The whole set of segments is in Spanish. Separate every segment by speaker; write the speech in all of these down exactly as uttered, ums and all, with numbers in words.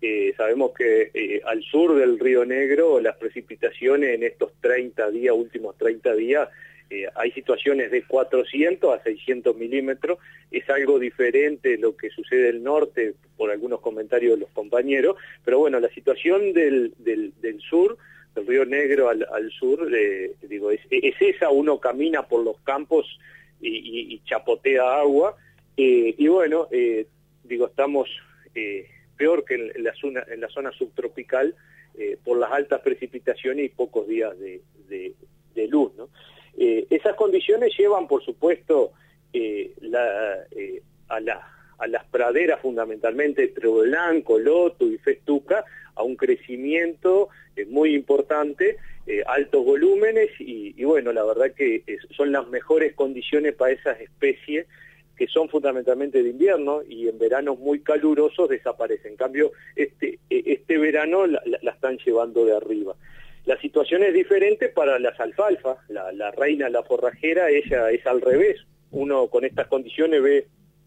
Speaker 1: Eh, sabemos que eh, al sur del Río Negro las precipitaciones en estos treinta días, últimos treinta días, eh, hay situaciones de cuatrocientos a seiscientos milímetros, es algo diferente lo que sucede en el norte, por algunos comentarios de los compañeros, pero bueno, la situación del, del, del sur, del Río Negro al, al sur, eh, digo, es, es esa, uno camina por los campos y, y, y chapotea agua, eh, y bueno, eh, digo, estamos eh, peor que en, en, la zona, en la zona subtropical eh, por las altas precipitaciones y pocos días de, de, de luz, ¿no? Eh, esas condiciones llevan, por supuesto, eh, la, eh, a, la, a las praderas fundamentalmente, Trébol Blanco, Loto y Festuca, a un crecimiento eh, muy importante, eh, altos volúmenes y, y bueno, la verdad que es, son las mejores condiciones para esas especies que son fundamentalmente de invierno y en veranos muy calurosos desaparecen. En cambio, este, este verano la, la, la están llevando de arriba. La situación es diferente para las alfalfas, la, la reina, la forrajera, ella es al revés. Uno con estas condiciones ve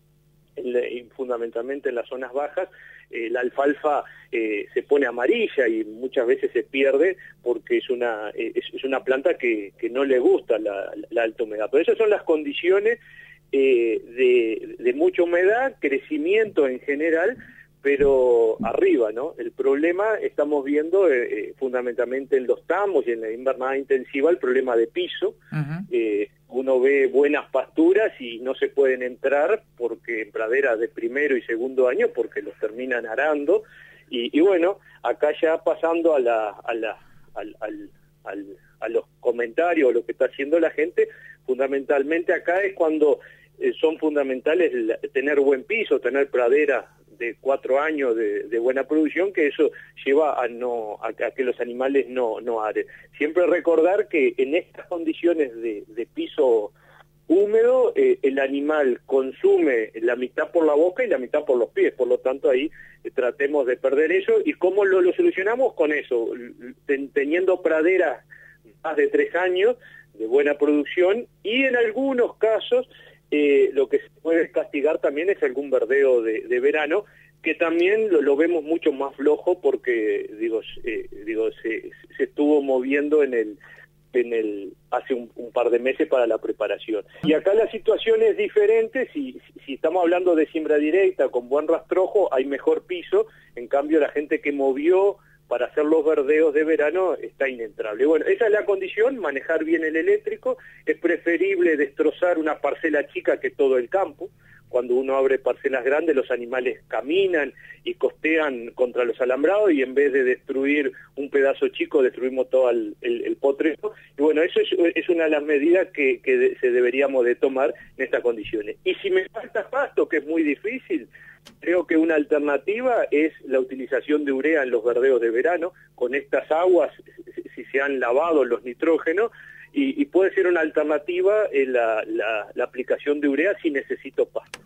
Speaker 1: en, fundamentalmente en las zonas bajas, eh, la alfalfa eh, se pone amarilla y muchas veces se pierde porque es una, eh, es, es una planta que, que no le gusta la, la alta humedad. Pero esas son las condiciones eh, de, de mucha humedad, crecimiento en general, pero arriba, ¿no? El problema estamos viendo eh, eh, fundamentalmente en los tamos y en la invernada intensiva el problema de piso. Uh-huh. eh, uno ve buenas pasturas y no se pueden entrar porque en praderas de primero y segundo año porque los terminan arando y, y bueno, acá ya pasando a la, a la, al, al, al, a los comentarios, lo que está haciendo la gente, fundamentalmente acá es cuando eh, son fundamentales la, tener buen piso, tener praderas de cuatro años de, de buena producción, que eso lleva a no a, a que los animales no, no aren. Siempre recordar que en estas condiciones de, de piso húmedo, eh, el animal consume la mitad por la boca y la mitad por los pies, por lo tanto ahí eh, tratemos de perder eso. ¿Y cómo lo, lo solucionamos? Con eso, ten, teniendo praderas más de tres años de buena producción y en algunos casos Eh, lo que se puede castigar también es algún verdeo de, de verano, que también lo, lo vemos mucho más flojo porque, digo, eh, digo se, se estuvo moviendo en el, en el hace un, un par de meses para la preparación. Y acá la situación es diferente, si, si estamos hablando de siembra directa con buen rastrojo, hay mejor piso, en cambio la gente que movió para hacer los verdeos de verano está inentrable. Bueno, esa es la condición, manejar bien el eléctrico, es preferible destrozar una parcela chica que todo el campo. Cuando uno abre parcelas grandes los animales caminan y costean contra los alambrados y en vez de destruir un pedazo chico destruimos todo el, el, el potrero. Y bueno, eso es, es una de las medidas que, que de, se deberíamos de tomar en estas condiciones. Y si me falta pasto, que es muy difícil, creo que una alternativa es la utilización de urea en los verdeos de verano, con estas aguas, si se han lavado los nitrógenos, y, y puede ser una alternativa en la, la, la aplicación de urea si necesito pasto.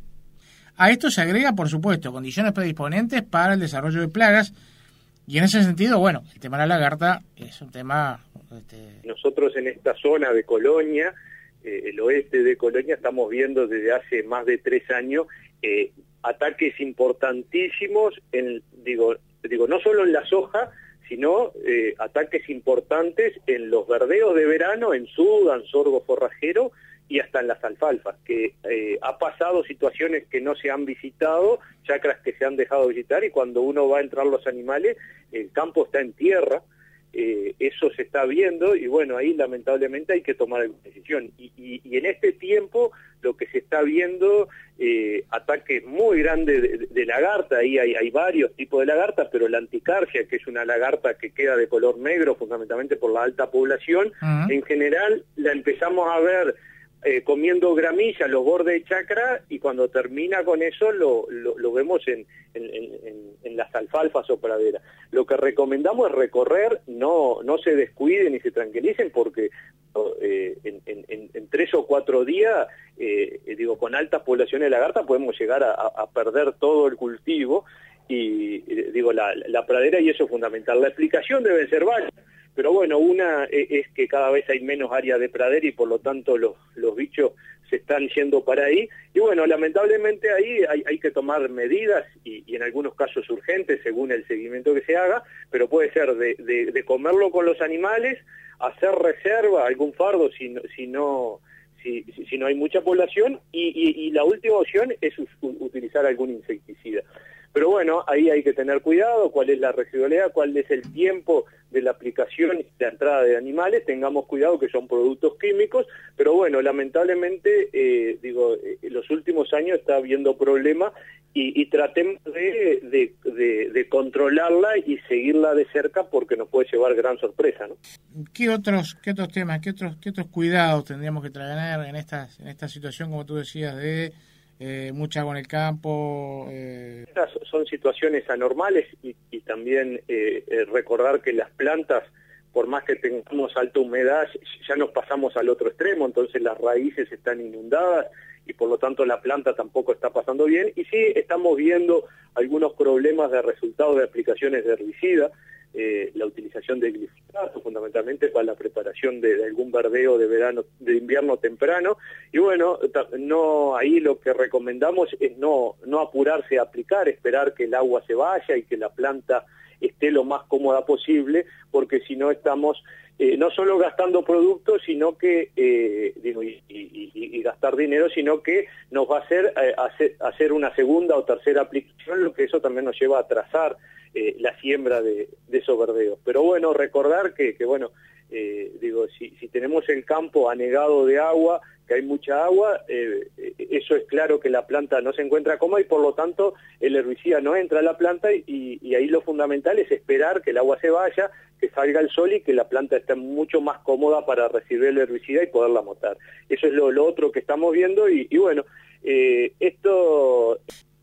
Speaker 2: A esto se agrega, por supuesto, condiciones predisponentes para el desarrollo de plagas, y en ese sentido, bueno, el tema de la lagarta es un tema... Este...
Speaker 1: Nosotros en esta zona de Colonia, eh, el oeste de Colonia, estamos viendo desde hace más de tres años eh, ataques importantísimos, en, digo, digo, no solo en la soja, sino eh, ataques importantes en los verdeos de verano, en sudan, sorgo forrajero y hasta en las alfalfas, que eh, ha pasado situaciones que no se han visitado, chacras que se han dejado visitar, y cuando uno va a entrar los animales, el campo está en tierra, eh, eso se está viendo, y bueno, ahí lamentablemente hay que tomar alguna decisión. Y, y, y en este tiempo lo que se está viendo, eh, ataques muy grandes de, de lagarta, ahí hay, hay varios tipos de lagarta, pero la anticarsia, que es una lagarta que queda de color negro fundamentalmente por la alta población, uh-huh. En general la empezamos a ver eh, comiendo gramilla, los bordes de chacra, y cuando termina con eso lo, lo, lo vemos en, en, en, en las alfalfas o praderas. Lo que recomendamos es recorrer, no, no se descuiden ni se tranquilicen, porque eh, en, en, en tres o cuatro días, eh, digo, con altas poblaciones de lagarta podemos llegar a, a perder todo el cultivo, y digo, la, la pradera, y eso es fundamental. La explicación debe ser varias. Pero bueno, una es que cada vez hay menos área de pradera y por lo tanto los, los bichos se están yendo para ahí, y bueno, lamentablemente ahí hay, hay que tomar medidas, y, y en algunos casos urgentes, según el seguimiento que se haga, pero puede ser de, de, de comerlo con los animales, hacer reserva, algún fardo si no, si no, si, si no hay mucha población, y, y, y la última opción es utilizar algún insecticida. Pero bueno, ahí hay que tener cuidado, cuál es la residualidad, cuál es el tiempo de la aplicación y la entrada de animales, tengamos cuidado que son productos químicos, pero bueno, lamentablemente, eh, digo, en los últimos años está habiendo problemas y, y tratemos de, de, de, de controlarla y seguirla de cerca porque nos puede llevar gran sorpresa, ¿no?
Speaker 2: ¿Qué otros, qué otros temas, qué otros, qué otros cuidados tendríamos que tener en esta, en esta situación, como tú decías, de Eh, mucha agua en el campo? Eh...
Speaker 1: Estas son situaciones anormales y, y también eh, eh, recordar que las plantas, por más que tengamos alta humedad, ya nos pasamos al otro extremo, entonces las raíces están inundadas y por lo tanto la planta tampoco está pasando bien, y sí estamos viendo algunos problemas de resultados de aplicaciones de herbicida, eh, la utilización de glifosato fundamentalmente para la preparación de, de algún verdeo de verano, de invierno temprano, y bueno, no, ahí lo que recomendamos es no, no apurarse a aplicar, esperar que el agua se vaya y que la planta esté lo más cómoda posible, porque si no estamos eh, no solo gastando productos, sino que eh, digo, y, y, y, y gastar dinero, sino que nos va a hacer, eh, hacer hacer una segunda o tercera aplicación, lo que eso también nos lleva a atrasar eh, la siembra de, de esos verdeos. Pero bueno, recordar que, que bueno, eh, digo, si, si tenemos el campo anegado de agua, que hay mucha agua, eh, eso es claro que la planta no se encuentra cómoda y por lo tanto el herbicida no entra a la planta, y, y ahí lo fundamental es esperar que el agua se vaya, que salga el sol y que la planta esté mucho más cómoda para recibir el herbicida y poderla matar. Eso es lo, lo otro que estamos viendo, y, y bueno, eh, esto...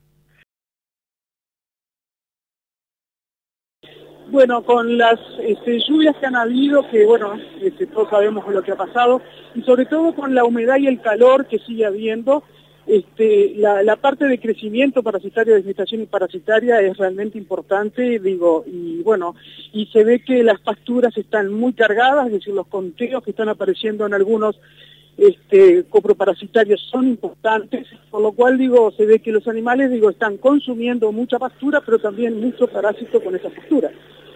Speaker 3: Bueno, con las este, lluvias que han habido, que bueno, este, todos sabemos lo que ha pasado, y sobre todo con la humedad y el calor que sigue habiendo, este, la, la parte de crecimiento parasitario, de vegetación parasitaria es realmente importante, digo, y bueno, y se ve que las pasturas están muy cargadas, es decir, los conteos que están apareciendo en algunos este, coproparasitarios son importantes, por lo cual, digo, se ve que los animales, digo, están consumiendo mucha pastura, pero también mucho parásito con esa pastura.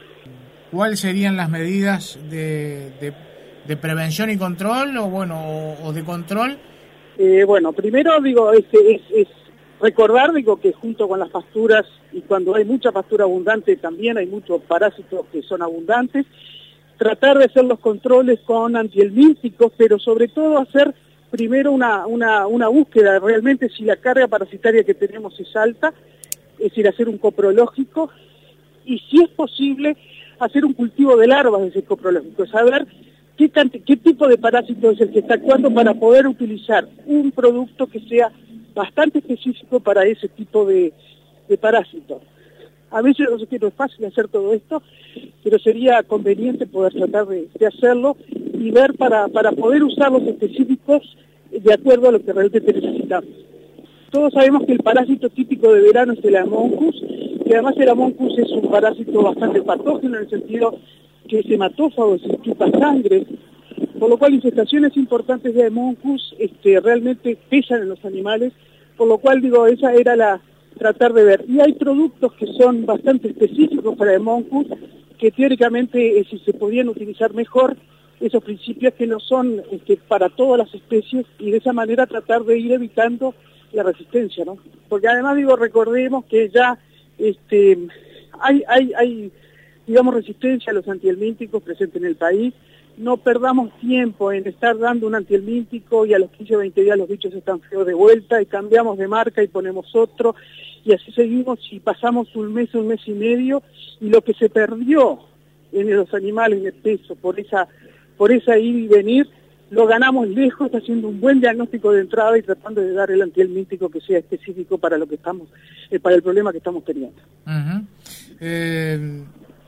Speaker 2: ¿Cuáles serían las medidas de, de, de prevención y control, o bueno, o, o de control?
Speaker 3: Eh, bueno, primero digo, este, es, es recordar, digo, que junto con las pasturas, y cuando hay mucha pastura abundante también hay muchos parásitos que son abundantes, tratar de hacer los controles con antihelmínticos, pero sobre todo hacer primero una, una, una búsqueda realmente si la carga parasitaria que tenemos es alta, es decir, hacer un coprológico, y si es posible hacer un cultivo de larvas de ese coprológico, saber qué, qué tipo de parásito es el que está actuando para poder utilizar un producto que sea bastante específico para ese tipo de, de parásito. A veces no sé que no es fácil hacer todo esto, pero sería conveniente poder tratar de, de hacerlo y ver para, para poder usar los específicos de acuerdo a lo que realmente necesitamos. Todos sabemos que el parásito típico de verano es el Amoncus, que además el Amoncus es un parásito bastante patógeno en el sentido que es hematófago, se chupa sangre, por lo cual infestaciones importantes de Amoncus este, realmente pesan en los animales, por lo cual digo, esa era la tratar de ver. Y hay productos que son bastante específicos para Amoncus, que teóricamente eh, si se podían utilizar mejor esos principios que no son este, para todas las especies, y de esa manera tratar de ir evitando la resistencia, ¿no? Porque además, digo, recordemos que ya este, hay, hay, hay, digamos, resistencia a los antihelmínticos presentes en el país. No perdamos tiempo en estar dando un antihelmíntico y a los quince o veinte días los bichos están feos de vuelta y cambiamos de marca y ponemos otro, y así seguimos y pasamos un mes, un mes y medio, y lo que se perdió en los animales de peso por esa, por esa ir y venir, lo ganamos lejos haciendo un buen diagnóstico de entrada y tratando de dar el antihelmíntico que sea específico para lo que estamos, eh, para el problema que estamos teniendo.
Speaker 2: Uh-huh. eh...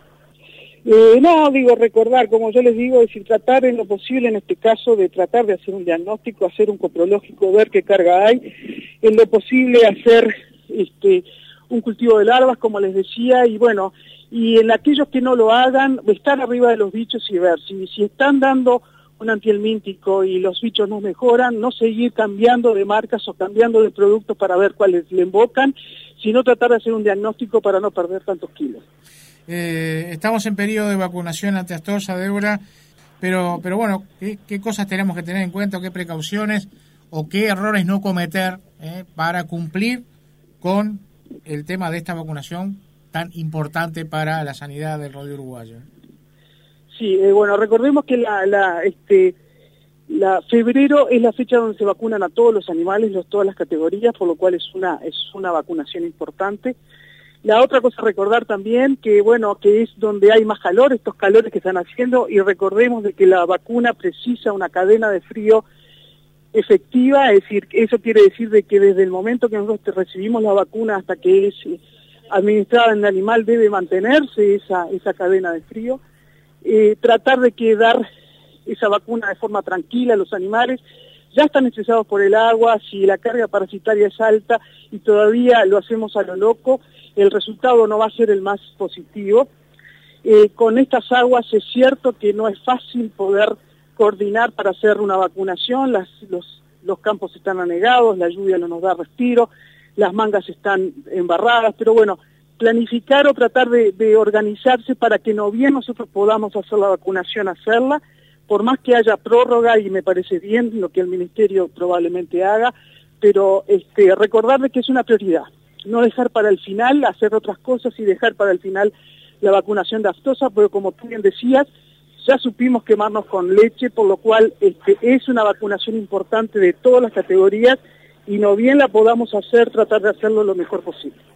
Speaker 3: Eh, no, digo, recordar, como yo les digo, es decir, tratar en lo posible en este caso de tratar de hacer un diagnóstico, hacer un coprológico, ver qué carga hay, en lo posible hacer este un cultivo de larvas, como les decía, y bueno, y en aquellos que no lo hagan, estar arriba de los bichos y ver si, si están dando un antihelmíntico y los bichos no mejoran, no seguir cambiando de marcas o cambiando de productos para ver cuáles le invocan, sino tratar de hacer un diagnóstico para no perder tantos kilos.
Speaker 2: Eh, estamos en periodo de vacunación ante aftosa, Débora, pero, pero bueno, ¿qué, ¿qué cosas tenemos que tener en cuenta, qué precauciones o qué errores no cometer eh, para cumplir con el tema de esta vacunación tan importante para la sanidad del rodeo uruguayo?
Speaker 3: Sí, eh, bueno, recordemos que la, la, este, la febrero es la fecha donde se vacunan a todos los animales, los, todas las categorías, por lo cual es una, es una vacunación importante. La otra cosa a recordar también que, bueno, que es donde hay más calor, estos calores que están haciendo, y recordemos de que la vacuna precisa una cadena de frío efectiva, es decir, eso quiere decir de que desde el momento que nosotros recibimos la vacuna hasta que es administrada en el animal debe mantenerse esa, esa cadena de frío. Eh, tratar de que dar esa vacuna de forma tranquila a los animales, ya están estresados por el agua, si la carga parasitaria es alta y todavía lo hacemos a lo loco, el resultado no va a ser el más positivo. Eh, con estas aguas es cierto que no es fácil poder coordinar para hacer una vacunación, las, los, los campos están anegados, la lluvia no nos da respiro, las mangas están embarradas, pero bueno, planificar o tratar de, de organizarse para que no bien nosotros podamos hacer la vacunación, hacerla, por más que haya prórroga, y me parece bien lo que el Ministerio probablemente haga, pero este, recordar de que es una prioridad, no dejar para el final, hacer otras cosas y dejar para el final la vacunación de aftosa, porque como tú bien decías, ya supimos quemarnos con leche, por lo cual este, es una vacunación importante de todas las categorías, y no bien la podamos hacer, tratar de hacerlo lo mejor posible.